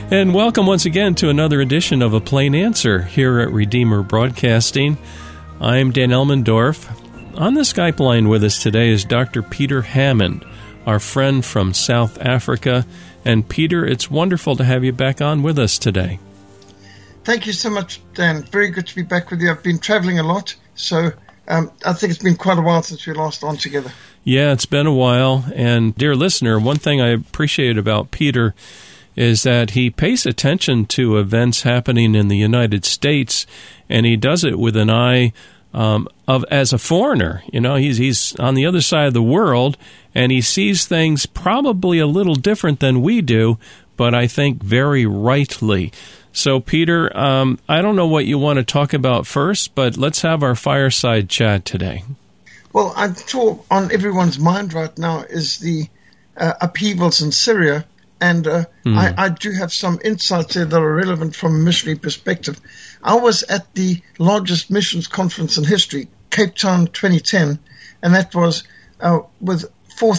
And welcome once again to another edition of A Plain Answer here at Redeemer Broadcasting. I'm Dan Elmendorf. On the Skype line with us today is Dr. Peter Hammond, our friend from South Africa. And Peter, it's wonderful to have you back on with us today. Thank you so much, Dan. Very good to be back with you. I've been traveling a lot, so I think it's been quite a while since we last on together. Yeah, it's been a while. And dear listener, one thing I appreciate about Peter is that he pays attention to events happening in the United States, and he does it with an eye of as a foreigner. You know, he's on the other side of the world, and he sees things probably a little different than we do, but I think very rightly. So, Peter, I don't know what you want to talk about first, but let's have our fireside chat today. Well, I'm sure on everyone's mind right now is the upheavals in Syria. And I do have some insights there that are relevant from a missionary perspective. I was at the largest missions conference in history, Cape Town 2010, and that was with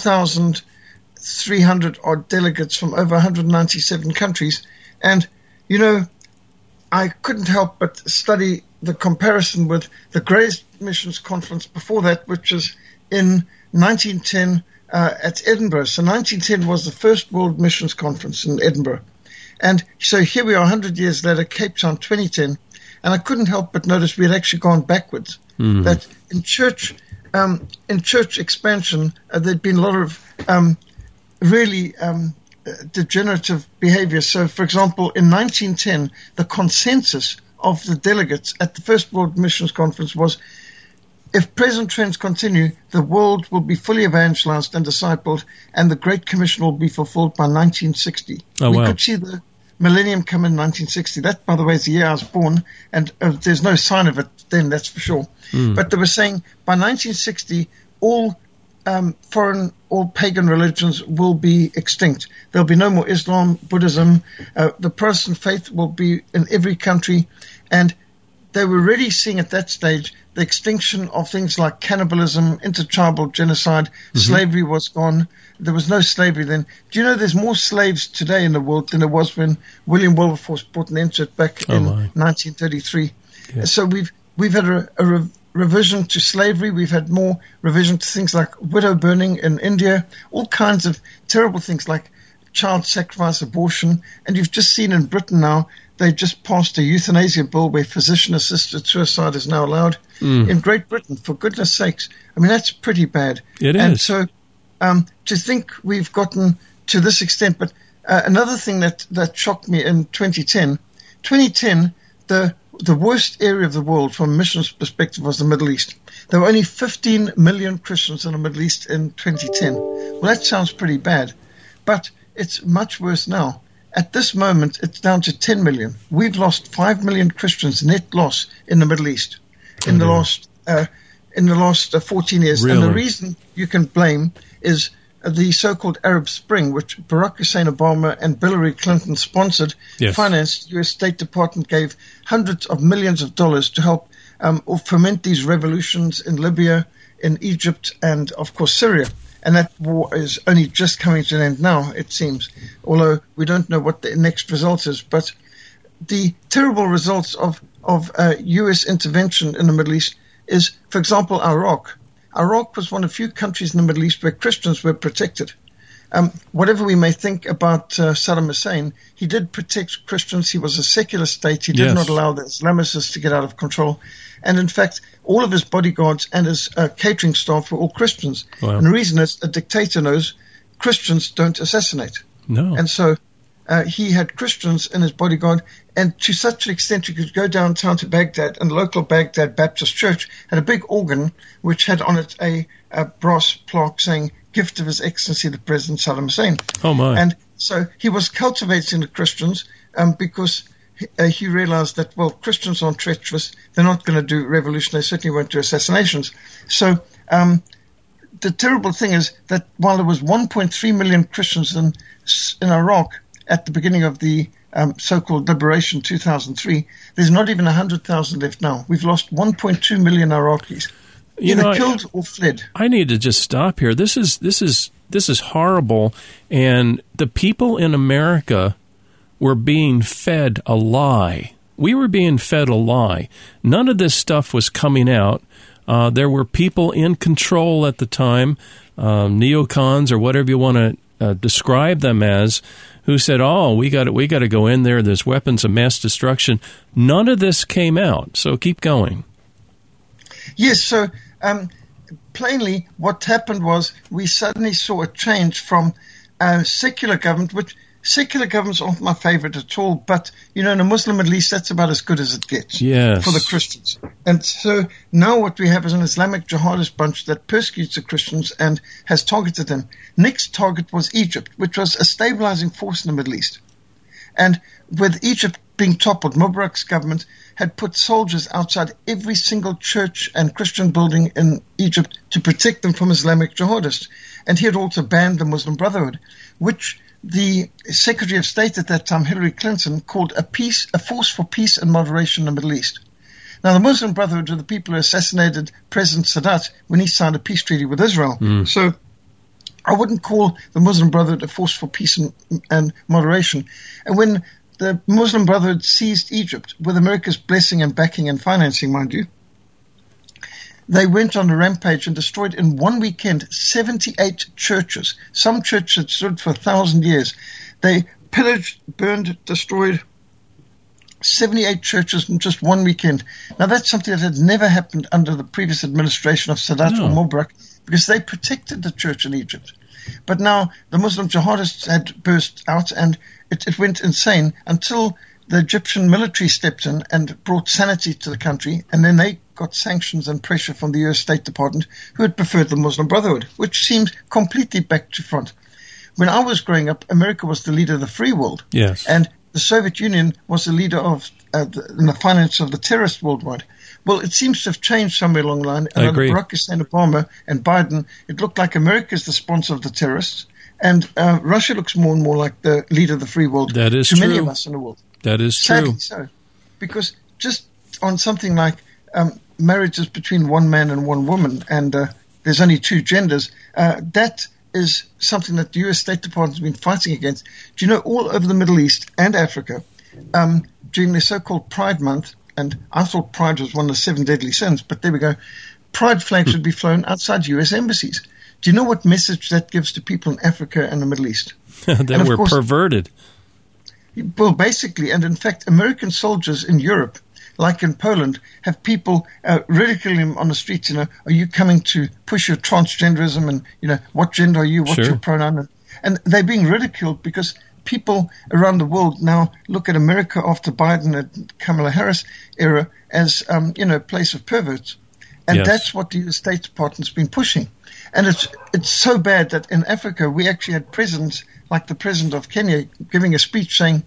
4,300 odd delegates from over 197 countries. And, you know, I couldn't help but study the comparison with the greatest missions conference before that, which is in 1910 at Edinburgh. So 1910 was the first World Missions Conference in Edinburgh. And so here we are 100 years later, Cape Town 2010, and I couldn't help but notice we had actually gone backwards. Mm-hmm. That in church expansion, there'd been a lot of really degenerative behavior. So, for example, in 1910, the consensus of the delegates at the first World Missions Conference was, if present trends continue, the world will be fully evangelized and discipled, and the Great Commission will be fulfilled by 1960. We could see the millennium come in 1960. That, by the way, is the year I was born, and there's no sign of it then, that's for sure. But they were saying by 1960, all foreign, all pagan religions will be extinct. There'll be no more Islam, Buddhism. The Protestant faith will be in every country, and they were already seeing at that stage the extinction of things like cannibalism, intertribal genocide, slavery was gone. There was no slavery then. Do you know there's more slaves today in the world than there was when William Wilberforce brought an end to it back in 1933? Yeah. So we've had a revision to slavery. We've had more revision to things like widow burning in India, all kinds of terrible things like child sacrifice, abortion. And you've just seen in Britain now, they just passed a euthanasia bill where physician-assisted suicide is now allowed in Great Britain, for goodness sakes. I mean, that's pretty bad. It is. And so to think we've gotten to this extent. But another thing that shocked me in 2010, the worst area of the world from a missions perspective was the Middle East. There were only 15 million Christians in the Middle East in 2010. Well, that sounds pretty bad, but it's much worse now. At this moment, it's down to 10 million. We've lost 5 million Christians net loss in the Middle East in the last 14 years. Really? And the reason you can blame is the so-called Arab Spring, which Barack Hussein Obama and Hillary Clinton sponsored, financed. The U.S. State Department gave hundreds of millions of dollars to help or foment these revolutions in Libya, in Egypt, and, of course, Syria. And that war is only just coming to an end now, it seems, although we don't know what the next result is. But the terrible results of U.S. intervention in the Middle East is, for example, Iraq. Iraq was one of the few countries in the Middle East where Christians were protected. Whatever we may think about Saddam Hussein, he did protect Christians. He was a secular state. He did not allow the Islamicists to get out of control. And in fact, all of his bodyguards and his catering staff were all Christians. Wow. And the reason is a dictator knows Christians don't assassinate. No. And so he had Christians in his bodyguard, and to such an extent you could go downtown to Baghdad, and the local Baghdad Baptist Church had a big organ which had on it a brass plaque saying, "Gift of His Excellency the President Saddam Hussein." Oh my! And so he was cultivating the Christians because he realized that, well, Christians aren't treacherous. They're not going to do revolution. They certainly won't do assassinations. So the terrible thing is that while there was 1.3 million Christians in Iraq at the beginning of the so-called Liberation 2003, there's not even 100,000 left now. We've lost 1.2 million Iraqis. Either killed or fled. I need to just stop here. This is horrible, and the people in America were being fed a lie. We were being fed a lie. None of this stuff was coming out. There were people in control at the time, neocons or whatever you want to describe them as, who said, "Oh, we got to go in there. There's weapons of mass destruction." None of this came out. So keep going. Yes. So plainly, what happened was we suddenly saw a change from secular government, which secular governments aren't my favorite at all, but, in a Muslim Middle East, that's about as good as it gets for the Christians. And so now what we have is an Islamic jihadist bunch that persecutes the Christians and has targeted them. Next target was Egypt, which was a stabilizing force in the Middle East. And with Egypt being toppled, Mubarak's government had put soldiers outside every single church and Christian building in Egypt to protect them from Islamic jihadists. And he had also banned the Muslim Brotherhood, which the Secretary of State at that time, Hillary Clinton, called a force for peace and moderation in the Middle East. Now, the Muslim Brotherhood were the people who assassinated President Sadat when he signed a peace treaty with Israel. So I wouldn't call the Muslim Brotherhood a force for peace and moderation. And when the Muslim Brotherhood seized Egypt, with America's blessing and backing and financing, mind you, they went on a rampage and destroyed in one weekend 78 churches. Some churches had stood for 1,000 years. They pillaged, burned, destroyed 78 churches in just one weekend. Now, that's something that had never happened under the previous administration of Sadat or Mubarak, because they protected the church in Egypt. But now the Muslim jihadists had burst out, and it went insane until the Egyptian military stepped in and brought sanity to the country, and then they got sanctions and pressure from the U.S. State Department, who had preferred the Muslim Brotherhood, which seemed completely back to front. When I was growing up, America was the leader of the free world. Yes. And the Soviet Union was the leader of the finance of the terrorists worldwide. Well, it seems to have changed somewhere along the line. I agree. Under Barack Hussein Obama and Biden, it looked like America is the sponsor of the terrorists, and Russia looks more and more like the leader of the free world. That is to true. many of us in the world. That is Sadly true. so. Because just on something like marriages between one man and one woman, and there's only two genders, that is something that the U.S. State Department has been fighting against. Do you know, all over the Middle East and Africa, during the so-called Pride Month, and I thought Pride was one of the 7 deadly sins, but there we go, Pride flags would be flown outside U.S. embassies. Do you know what message that gives to people in Africa and the Middle East? That we're perverted. Well, basically, and in fact, American soldiers in Europe, like in Poland, have people ridiculing them on the streets. Are you coming to push your transgenderism? And, what gender are you? What's your pronoun? And they're being ridiculed because people around the world now look at America after Biden and Kamala Harris era as, a place of perverts. And that's what the State Department's been pushing. And it's so bad that in Africa, we actually had presidents like the president of Kenya giving a speech saying,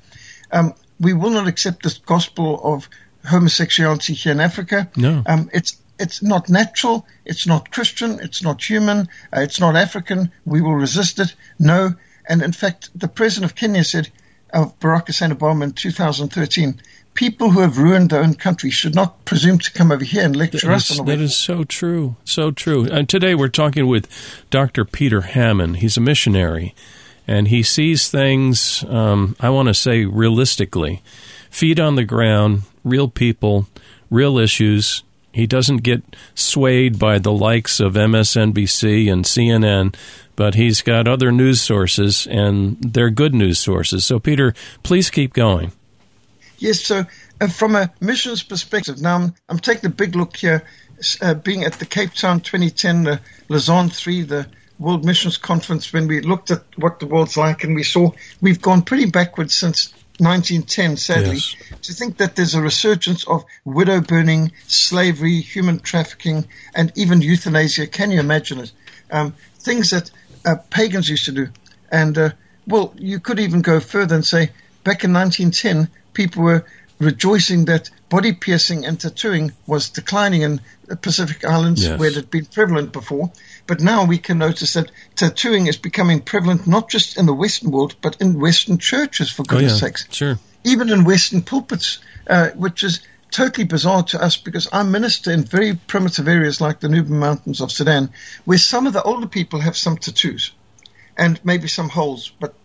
we will not accept this gospel of homosexuality here in Africa. No. It's not natural. It's not Christian. It's not human. It's not African. We will resist it. No. And in fact, the president of Kenya said, of Barack Hussein Obama in 2013, people who have ruined their own country should not presume to come over here and lecture us on the way. That is so true. So true. And today we're talking with Dr. Peter Hammond. He's a missionary, and he sees things, I want to say realistically, feet on the ground, real people, real issues. He doesn't get swayed by the likes of MSNBC and CNN, but he's got other news sources, and they're good news sources. So, Peter, please keep going. Yes, so from a missions perspective, now I'm taking a big look here, being at the Cape Town 2010, the Lausanne 3, the World Missions Conference, when we looked at what the world's like, and we saw we've gone pretty backwards since 1910, sadly, to think that there's a resurgence of widow burning, slavery, human trafficking, and even euthanasia. Can you imagine it? Things that pagans used to do. And, you could even go further and say, back in 1910, people were rejoicing that body piercing and tattooing was declining in the Pacific Islands, where it had been prevalent before. But now we can notice that tattooing is becoming prevalent not just in the Western world, but in Western churches, for goodness sakes. Sure. Even in Western pulpits, which is totally bizarre to us because I minister in very primitive areas like the Nuba Mountains of Sudan, where some of the older people have some tattoos and maybe some holes, but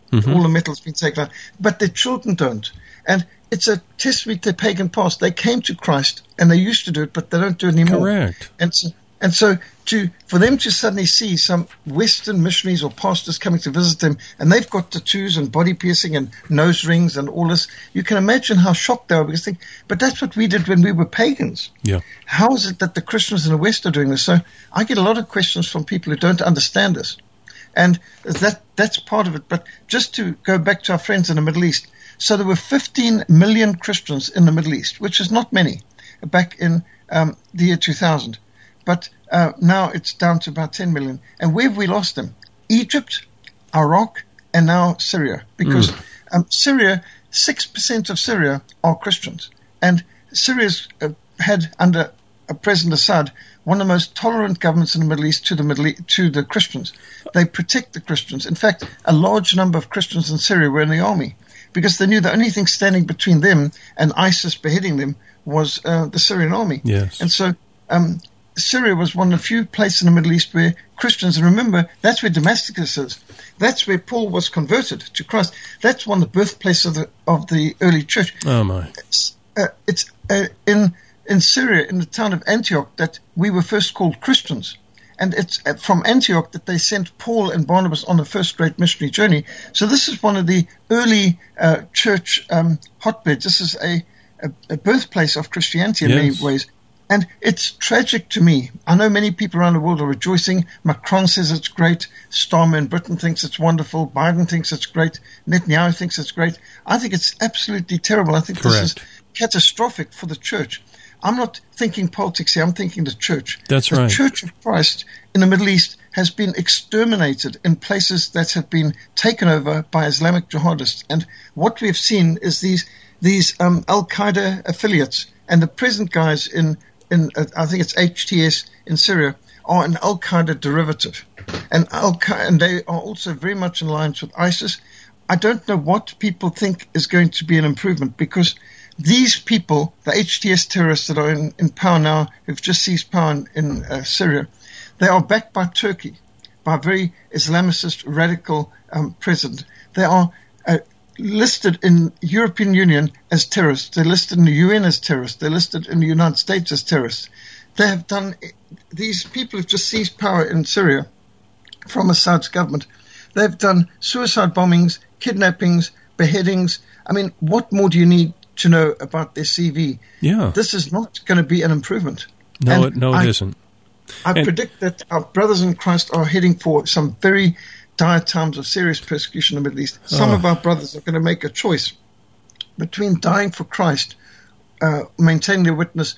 All the metal's been taken out. But their children don't. And it's a testimony to their pagan past. They came to Christ, and they used to do it, but they don't do it anymore. Correct. And so for them to suddenly see some Western missionaries or pastors coming to visit them, and they've got tattoos and body piercing and nose rings and all this, you can imagine how shocked they are, because they think, but that's what we did when we were pagans. Yeah. How is it that the Christians in the West are doing this? So I get a lot of questions from people who don't understand this. And that's part of it. But just to go back to our friends in the Middle East, so there were 15 million Christians in the Middle East, which is not many, back in the year 2000. But now it's down to about 10 million. And where have we lost them? Egypt, Iraq, and now Syria. Because Syria, 6% of Syria are Christians. And Syria's had, under President Assad, one of the most tolerant governments in the Middle East to the Christians. They protect the Christians. In fact, a large number of Christians in Syria were in the army, because they knew the only thing standing between them and ISIS beheading them was the Syrian army. Yes. And so Syria was one of the few places in the Middle East where Christians, and remember, that's where Damascus is. That's where Paul was converted to Christ. That's one of the birthplaces of the early church. Oh, my. It's in Syria, in the town of Antioch, that we were first called Christians. And it's from Antioch that they sent Paul and Barnabas on the first great missionary journey. So this is one of the early church hotbeds. This is a birthplace of Christianity in many ways. And it's tragic to me. I know many people around the world are rejoicing. Macron says it's great. Starmer in Britain thinks it's wonderful. Biden thinks it's great. Netanyahu thinks it's great. I think it's absolutely terrible. I think this is catastrophic for the church. I'm not thinking politics here. I'm thinking the church. That's right. The Church of Christ in the Middle East has been exterminated in places that have been taken over by Islamic jihadists. And what we've seen is these Al-Qaeda affiliates, and the present guys in I think it's HTS in Syria, are an Al-Qaeda derivative. And they are also very much in alliance with ISIS. I don't know what people think is going to be an improvement, because these people, the HTS terrorists that are in power now, who've just seized power in Syria, they are backed by Turkey, by a very Islamicist, radical president. They are listed in European Union as terrorists. They're listed in the UN as terrorists. They're listed in the United States as terrorists. They have done, these people who've just seized power in Syria from Assad's government, they've done suicide bombings, kidnappings, beheadings. I mean, what more do you need to know about their CV? Yeah. This is not going to be an improvement. No, it isn't. I predict that our brothers in Christ are heading for some very dire times of serious persecution in the Middle East. Some of our brothers are going to make a choice between dying for Christ, maintaining their witness,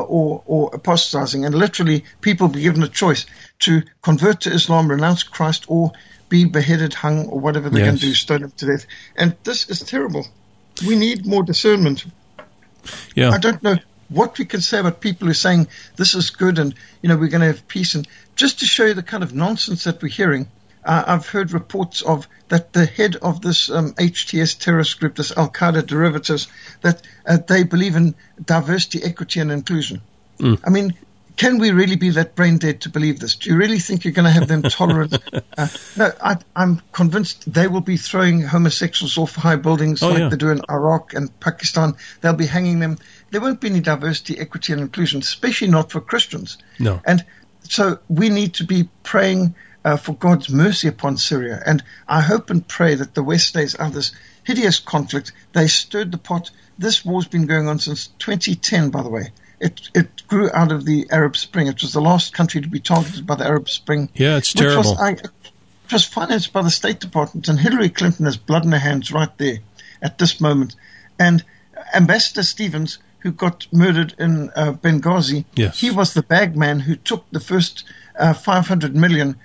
or apostatizing. And literally, people will be given a choice to convert to Islam, renounce Christ, or be beheaded, hung, or whatever they're going to do, stoned them to death. And this is terrible. We need more discernment. Yeah. I don't know what we can say about people who are saying this is good and, we're going to have peace. And just to show you the kind of nonsense that we're hearing, I've heard reports of that the head of this HTS terrorist group, this Al-Qaeda derivatives, that they believe in diversity, equity, and inclusion. I mean, can we really be that brain dead to believe this? Do you really think you're going to have them tolerant? No, I'm convinced they will be throwing homosexuals off high buildings they do in Iraq and Pakistan. They'll be hanging them. There won't be any diversity, equity, and inclusion, especially not for Christians. No. And so we need to be praying for God's mercy upon Syria. And I hope and pray that the West stays out of this hideous conflict. They stirred the pot. This war's been going on since 2010, by the way. It grew out of the Arab Spring. It was the last country to be targeted by the Arab Spring. Yeah, it's terrible. It was financed by the State Department, and Hillary Clinton has blood in her hands right there at this moment. And Ambassador Stevens, who got murdered in Benghazi, he was the bag man who took the first $500 million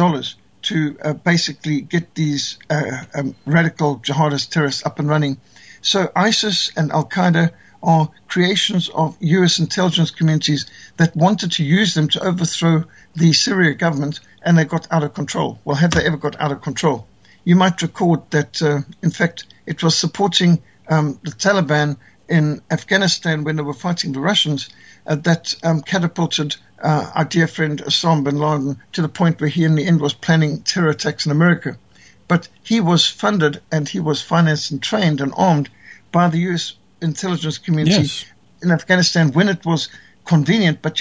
to basically get these radical jihadist terrorists up and running. So ISIS and Al-Qaeda are creations of U.S. intelligence communities that wanted to use them to overthrow the Syria government, and they got out of control. Well, have they ever got out of control? You might record that, in fact, it was supporting the Taliban in Afghanistan when they were fighting the Russians that catapulted our dear friend Osama bin Laden to the point where he in the end was planning terror attacks in America. but he was funded and he was financed and trained and armed by the U.S. intelligence community in Afghanistan when it was convenient. But,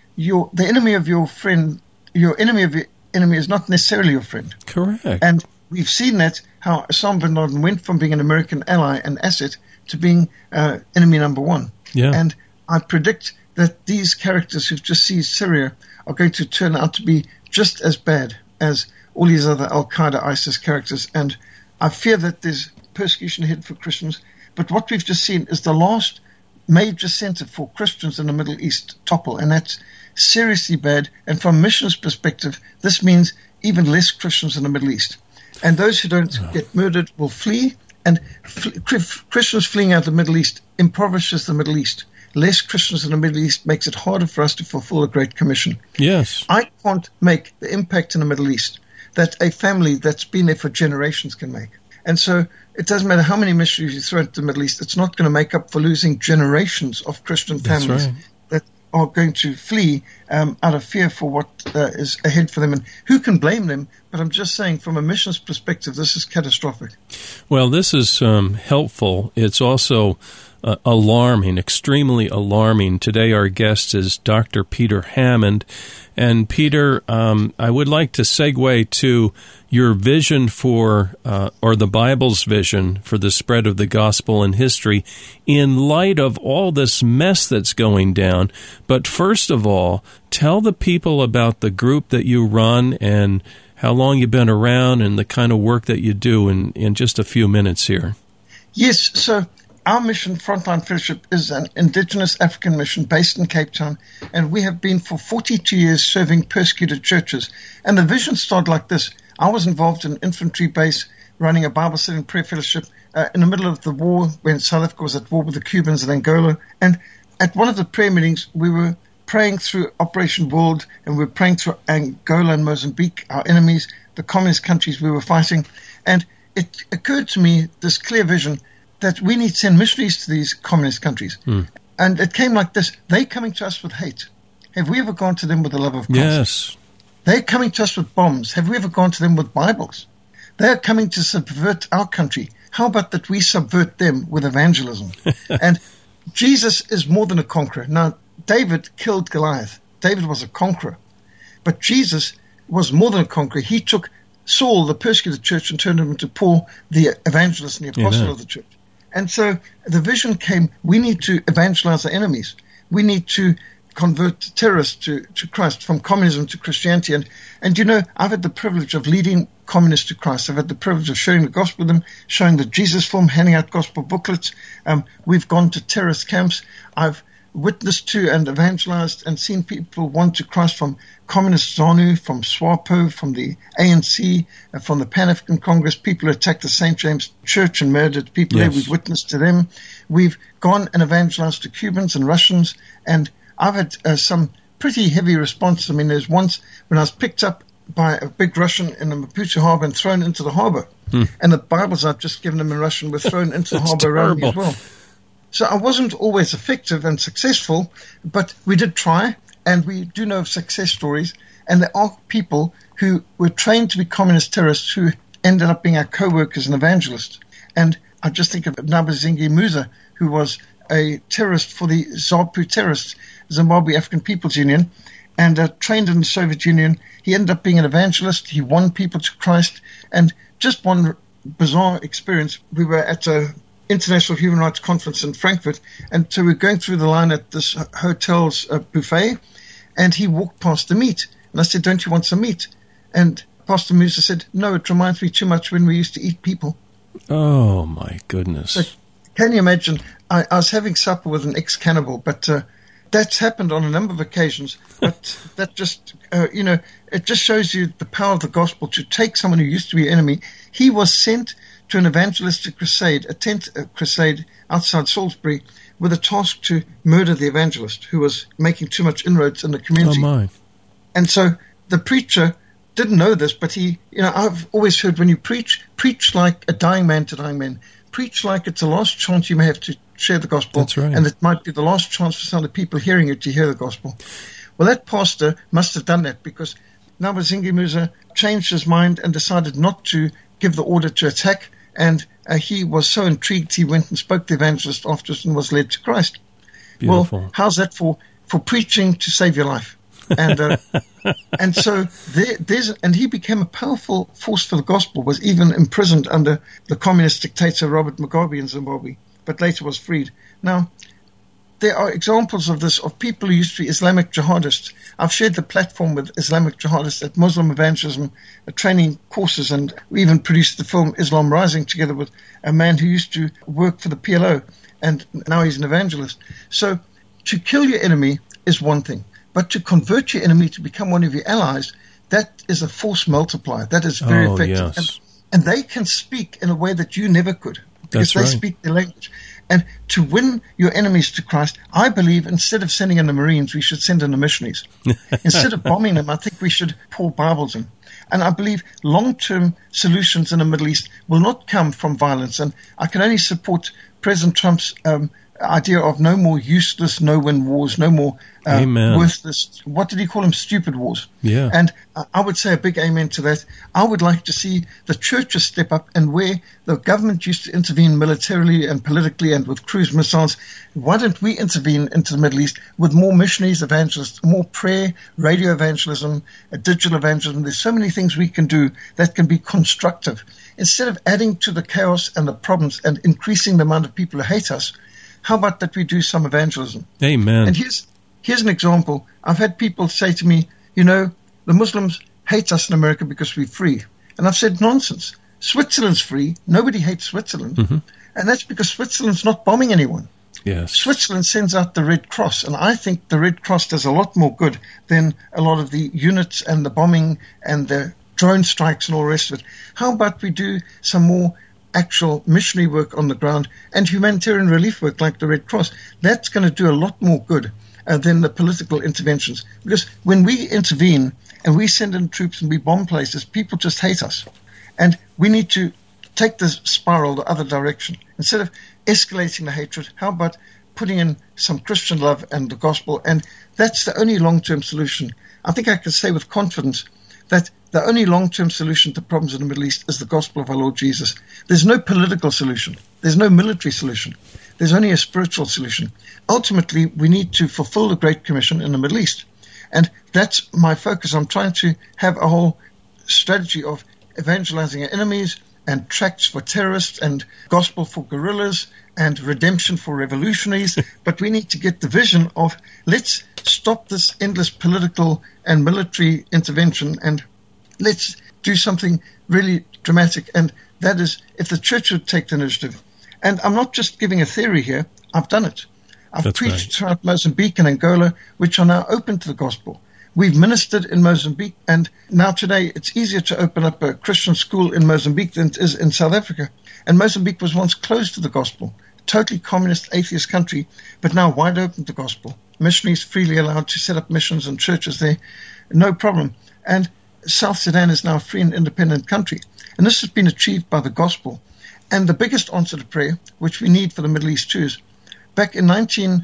the enemy of your friend, your enemy of your enemy is not necessarily your friend. Correct. And we've seen that, how Osama bin Laden went from being an American ally and asset to being enemy number one. Yeah. And I predict that these characters who've just seized Syria are going to turn out to be just as bad as all these other Al-Qaeda, ISIS characters. And I fear that there's persecution ahead for Christians. But what we've just seen is the last major center for Christians in the Middle East topple, and that's seriously bad. And from a missions perspective, this means even less Christians in the Middle East. And those who don't get murdered will flee, and Christians fleeing out of the Middle East impoverishes the Middle East. Less Christians in the Middle East makes it harder for us to fulfill the Great Commission. Yes. I can't make the impact in the Middle East that a family that's been there for generations can make. And so it doesn't matter how many missionaries you throw into the Middle East, it's not going to make up for losing generations of Christian families that are going to flee out of fear for what is ahead for them. And who can blame them? But I'm just saying, from a missions perspective, this is catastrophic. Well, this is helpful. It's also alarming, extremely alarming. Today our guest is Dr. Peter Hammond. And Peter, I would like to segue to your vision for, or the Bible's vision for the spread of the gospel in history in light of all this mess that's going down. But first of all, tell the people about the group that you run and how long you've been around and the kind of work that you do in just a few minutes here. Yes, so our mission, Frontline Fellowship, is an indigenous African mission based in Cape Town, and we have been for 42 years serving persecuted churches. And the vision started like this. I was involved in an infantry base running a Bible study and prayer fellowship in the middle of the war when South Africa was at war with the Cubans in Angola. And at one of the prayer meetings, we were praying through Operation World, and we were praying through Angola and Mozambique, our enemies, the communist countries we were fighting. And it occurred to me, this clear vision, that we need to send missionaries to these communist countries. And it came like this. They're coming to us with hate. Have we ever gone to them with the love of Christ? Yes. They're coming to us with bombs. Have we ever gone to them with Bibles? They're coming to subvert our country. How about that we subvert them with evangelism? And Jesus is more than a conqueror. Now, David killed Goliath. David was a conqueror. But Jesus was more than a conqueror. He took Saul, the persecuted church, and turned him into Paul, the evangelist and the apostle of the church. And so the vision came, we need to evangelize our enemies. We need to convert terrorists to Christ, from communism to Christianity. And I've had the privilege of leading communists to Christ. I've had the privilege of sharing the gospel with them, showing the Jesus film, handing out gospel booklets. We've gone to terrorist camps. I've witnessed to and evangelized and seen people want to Christ from Communist ZANU, from SWAPO, from the ANC, from the Pan-African Congress, people who attacked the St. James Church and murdered people there. We've witnessed to them. We've gone and evangelized to Cubans and Russians, and I've had some pretty heavy response. I mean, there's once when I was picked up by a big Russian in the Maputo harbor and thrown into the harbor, and the Bibles I've just given them in Russian were thrown into the harbor around me as well. So I wasn't always effective and successful, but we did try, and we do know of success stories. And there are people who were trained to be communist terrorists who ended up being our co-workers and evangelists. And I just think of Nabazingi Musa, who was a terrorist for the ZAPU terrorists, Zimbabwe African People's Union, and trained in the Soviet Union. He ended up being an evangelist. He won people to Christ. And just one bizarre experience, we were at a International Human Rights Conference in Frankfurt, and so we're going through the line at this hotel's buffet, and he walked past the meat, and I said, "Don't you want some meat?" And Pastor Musa said, "No, it reminds me too much when we used to eat people." Oh my goodness! So, can you imagine? I was having supper with an ex-cannibal, but that's happened on a number of occasions. But that just, it just shows you the power of the gospel to take someone who used to be your enemy. He was sent to an evangelistic crusade, a tent crusade outside Salisbury, with a task to murder the evangelist who was making too much inroads in the community. Oh my. And so the preacher didn't know this, but he, I've always heard when you preach like a dying man to dying men. Preach like it's the last chance you may have to share the gospel. That's right. And it might be the last chance for some of the people hearing it to hear the gospel. Well, that pastor must have done that because Nabazingi Musa changed his mind and decided not to give the order to attack, and he was so intrigued he went and spoke to the evangelist afterwards and was led to Christ. Beautiful. Well, how's that for preaching to save your life? And and so and he became a powerful force for the gospel, was even imprisoned under the communist dictator Robert Mugabe in Zimbabwe, but later was freed. Now, there are examples of this, of people who used to be Islamic jihadists. I've shared the platform with Islamic jihadists at Muslim evangelism training courses, and we even produced the film Islam Rising together with a man who used to work for the PLO, and now he's an evangelist. So to kill your enemy is one thing, but to convert your enemy to become one of your allies, that is a force multiplier. That is very effective. Yes. And they can speak in a way that you never could, because That's they right. speak the language. And to win your enemies to Christ, I believe instead of sending in the Marines, we should send in the missionaries. Instead of bombing them, I think we should pour Bibles in. And I believe long-term solutions in the Middle East will not come from violence. And I can only support President Trump's idea of no more useless, no-win wars, no more worthless, what did he call them, stupid wars. Yeah. And I would say a big amen to that. I would like to see the churches step up, and where the government used to intervene militarily and politically and with cruise missiles, why don't we intervene into the Middle East with more missionaries, evangelists, more prayer, radio evangelism, digital evangelism. There's so many things we can do that can be constructive. Instead of adding to the chaos and the problems and increasing the amount of people who hate us, how about that we do some evangelism? Amen. And here's an example. I've had people say to me, the Muslims hate us in America because we're free. And I've said, nonsense. Switzerland's free. Nobody hates Switzerland. Mm-hmm. And that's because Switzerland's not bombing anyone. Yes. Switzerland sends out the Red Cross, and I think the Red Cross does a lot more good than a lot of the units and the bombing and the drone strikes and all the rest of it. How about we do some more actual missionary work on the ground and humanitarian relief work like the Red Cross? That's going to do a lot more good than the political interventions. Because when we intervene and we send in troops and we bomb places, people just hate us. And we need to take the spiral the other direction. Instead of escalating the hatred, how about putting in some Christian love and the gospel? And that's the only long-term solution. I think I can say with confidence that the only long-term solution to problems in the Middle East is the gospel of our Lord Jesus. There's no political solution. There's no military solution. There's only a spiritual solution. Ultimately, we need to fulfill the Great Commission in the Middle East. And that's my focus. I'm trying to have a whole strategy of evangelizing our enemies and tracts for terrorists and gospel for guerrillas and redemption for revolutionaries. But we need to get the vision of let's stop this endless political and military intervention and let's do something really dramatic. And that is if the church would take the initiative. And I'm not just giving a theory here. I've done it. I've preached throughout Mozambique and Angola, which are now open to the gospel. We've ministered in Mozambique, and now today it's easier to open up a Christian school in Mozambique than it is in South Africa. And Mozambique was once closed to the gospel, totally communist, atheist country, but now wide open to the gospel. Missionaries freely allowed to set up missions and churches there, no problem. And South Sudan is now a free and independent country. And this has been achieved by the gospel. And the biggest answer to prayer, which we need for the Middle East too, is back in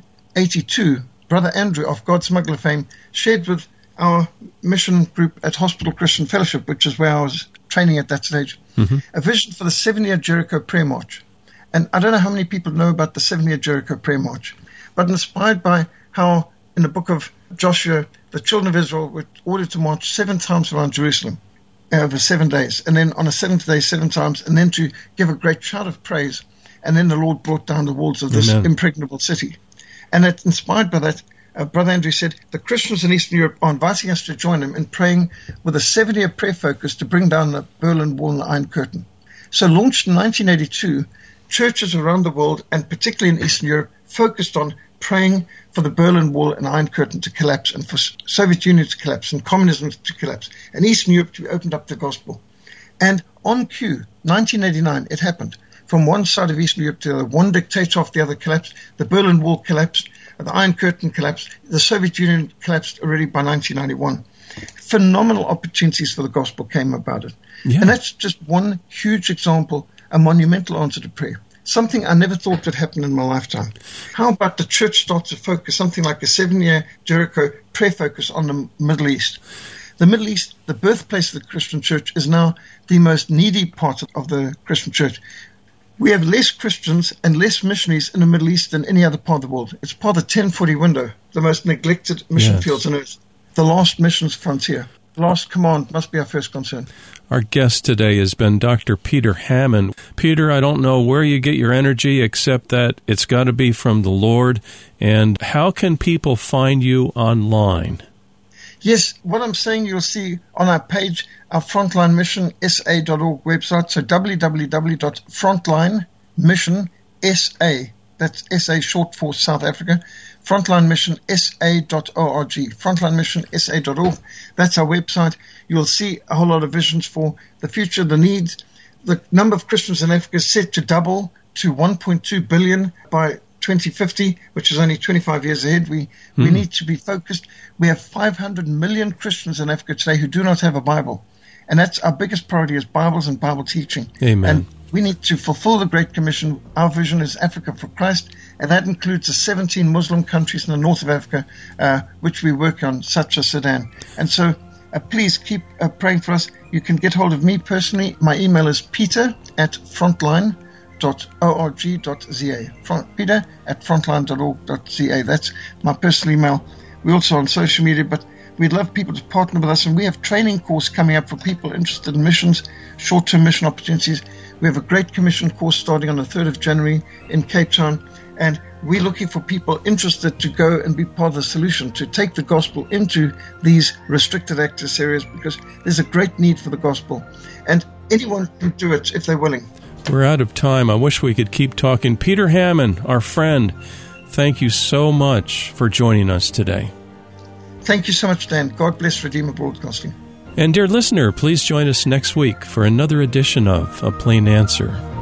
1982, Brother Andrew of God Smuggler fame shared with our mission group at Hospital Christian Fellowship, which is where I was training at that stage, a vision for the 7-year Jericho Prayer March. And I don't know how many people know about the 7-year Jericho Prayer March, but inspired by how in the book of Joshua, the children of Israel were ordered to march 7 times around Jerusalem over 7 days, and then on a 7th day 7 times, and then to give a great shout of praise, and then the Lord brought down the walls of this impregnable city. And it inspired by that, Brother Andrew said, the Christians in Eastern Europe are inviting us to join them in praying with a 7-year prayer focus to bring down the Berlin Wall and the Iron Curtain. So launched in 1982, churches around the world, and particularly in Eastern Europe, focused on praying for the Berlin Wall and Iron Curtain to collapse, and for Soviet Union to collapse, and communism to collapse, and Eastern Europe to be opened up to the gospel. And on cue, 1989, it happened. From one side of Eastern Europe to the other, one dictator after the other collapsed, the Berlin Wall collapsed, the Iron Curtain collapsed, the Soviet Union collapsed already by 1991. Phenomenal opportunities for the gospel came about it. Yeah. And that's just one huge example, a monumental answer to prayer. Something I never thought would happen in my lifetime. How about the church starts to focus, something like a 7-year Jericho prayer focus on the Middle East? The Middle East, the birthplace of the Christian church, is now the most needy part of the Christian church. We have less Christians and less missionaries in the Middle East than any other part of the world. It's part of the 1040 window, the most neglected mission fields on earth. The last missions frontier. Last command must be our first concern. Our guest today has been Dr. Peter Hammond. Peter, I don't know where you get your energy except that it's got to be from the Lord. And how can people find you online? Yes, what I'm saying you'll see on our page, our Frontline Mission SA.org website, so www.frontlinemission.sa, that's SA short for South Africa, frontlinemission.sa.org, frontlinemission.sa.org, that's our website. You'll see a whole lot of visions for the future, the needs. The number of Christians in Africa is set to double to 1.2 billion by 2050, which is only 25 years ahead. We need to be focused. We have 500 million Christians in Africa today who do not have a Bible. And that's our biggest priority, is Bibles and Bible teaching. Amen. And we need to fulfill the Great Commission. Our vision is Africa for Christ, and that includes the 17 Muslim countries in the north of Africa, which we work on, such as Sudan. And so please keep praying for us. You can get hold of me personally. My email is peter@frontline.org.za. Peter@frontline.org.za. That's my personal email. We're also on social media, but we'd love people to partner with us. And we have training course coming up for people interested in missions, short-term mission opportunities. We have a Great Commission course starting on the 3rd of January in Cape Town. And we're looking for people interested to go and be part of the solution, to take the gospel into these restricted access areas, because there's a great need for the gospel. And anyone can do it if they're willing. We're out of time. I wish we could keep talking. Peter Hammond, our friend, thank you so much for joining us today. Thank you so much, Dan. God bless Redeemer Broadcasting. And dear listener, please join us next week for another edition of A Plain Answer.